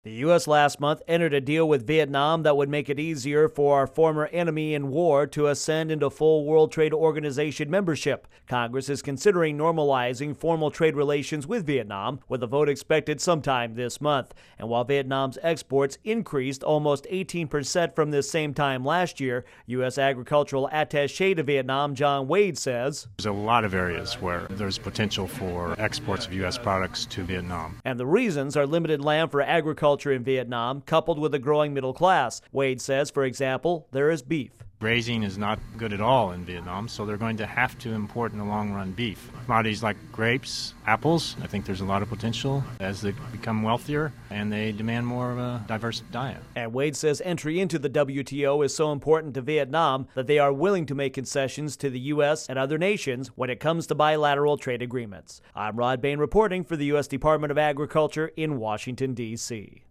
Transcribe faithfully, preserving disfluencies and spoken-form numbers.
The U S last month entered a deal with Vietnam that would make it easier for our former enemy in war to ascend into full World Trade Organization membership. Congress is considering normalizing formal trade relations with Vietnam, with a vote expected sometime this month. And while Vietnam's exports increased almost eighteen percent from this same time last year, U S agricultural attaché to Vietnam John Wade says, "There's a lot of areas where there's potential for exports of U S products to Vietnam. And the reasons are limited land for agriculture in Vietnam, coupled with a growing middle class. Wade says, for example, there is beef. Grazing is not good at all in Vietnam, so they're going to have to import in the long run beef. Commodities like grapes, apples, I think there's a lot of potential as they become wealthier and they demand more of a diverse diet." And Wade says entry into the W T O is so important to Vietnam that they are willing to make concessions to the U S and other nations when it comes to bilateral trade agreements. I'm Rod Bain reporting for the U S Department of Agriculture in Washington, D C